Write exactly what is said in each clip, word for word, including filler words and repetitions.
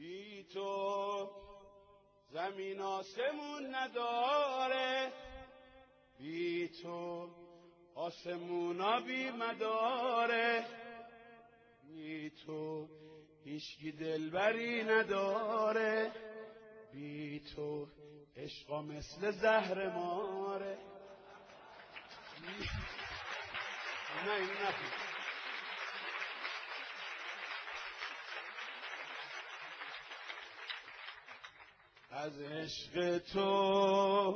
بی تو زمین آسمون نداره، بی تو آسمونا بی مداره، بی تو هیچکی دلبری نداره، بی تو عشقا مثل زهر ماره. نه این نخون. از عشق تو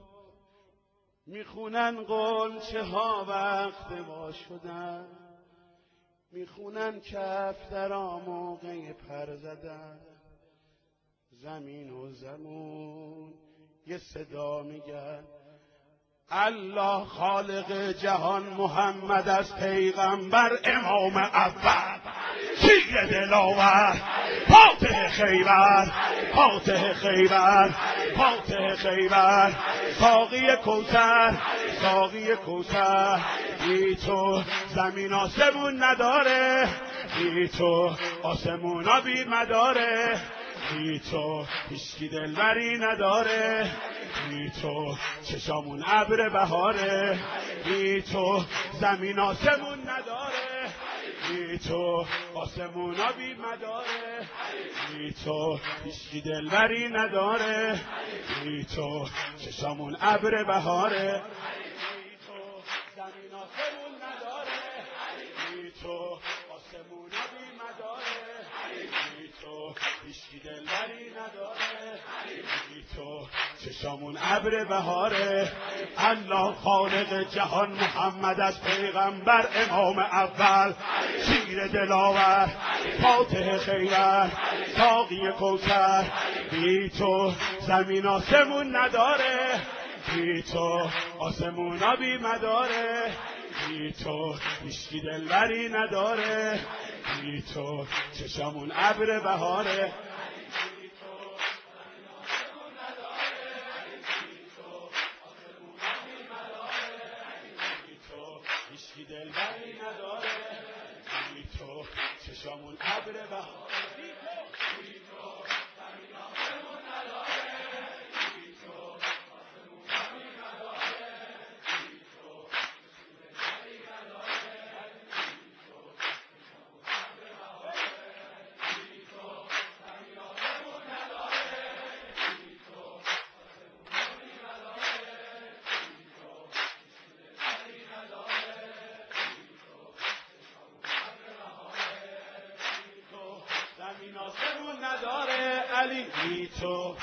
میخونن غنچه ها وقت وا شدن، میخونن کفترا موقع پر زدن، زمین و زمون یه صدا میگن الله خالق جهان، محمد از پیغمبر امام اول، شیر دلاور فاتح خیبر، فاتح خیبر، فاتح خیبر، ساقی کوثر، ساقی کوثر. بی تو زمین آسمون نداره، بی تو آسمونا بی مداره، بی تو هیچکی دلبری نداره، بی تو چشامون ابر بهاره، بی تو زمین آسمون نداره، بی تو آسمونا بی مداره، بی تو هیچکی دلبری نداره، بی تو چشامون ابر بهاره، بی تو زمین آسمون نداره، بی تو آسمونا بی مداره، بی تو هیچکی دلبری نداره، بی تو چشامون ابر بهاره. الله خالق جهان، محمد از پیغمبر امام اول، شیر دلاور فاتح خیبر، ساقی کوثر. بی تو زمین آسمون نداره، بی تو آسمونا بی مداره، بی تو هیچکی دلبری نداره، بی تو چشامون ابر بهاره. هیچکی دلبری نداره، بی تو چشامون ابر بهاره، بی تو زمین آسمون نداره، بی تو آسمونا بی مداره، بی تو دلبری نداره، بی تو چشامون ابر بهاره، بی تو زمین آسمون نداره، بی تو آسمونا بی مداره، بی تو دلبری نداره، زمین آسمون نداره. علی بی تو،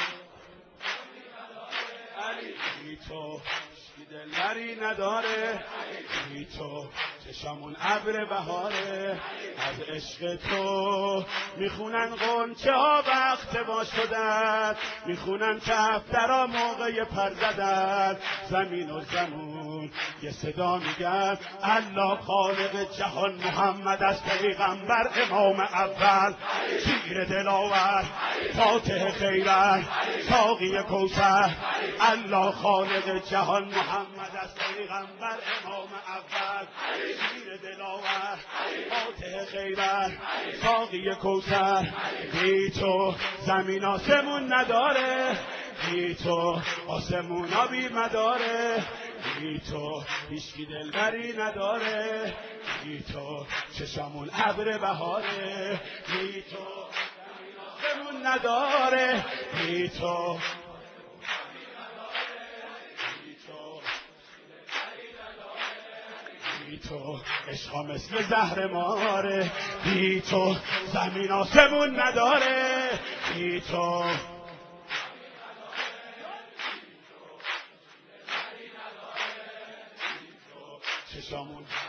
علی بی تو هیچکی دلبری نداره، بی تو چشامون ابر بهاره. از عشق تو میخونن غنچه ها وقت وا شدن، میخونن کفترا موقع پر زدن، زمین و زمون یه صدا میگن الله خالق جهان، محمد از پیغمبر امام اول، شیر دلاور فاتح خیبر، ساقی کوثر. الله خالق جهان، محمد از پیغمبر امام اول، شیر دلاور فاتح خیبر، ساقی کوثر. بی تو زمین آسمون نداره، بی تو آسمونا بی مداره، بی تو هیچکی دلبری نداره، بی تو چشامون ابر بهاره، بی تو زمین آسمون نداره، بی تو بی تو عشقا مثل زهر ماره، بی تو زمین آسمون نداره، بی تو چشامون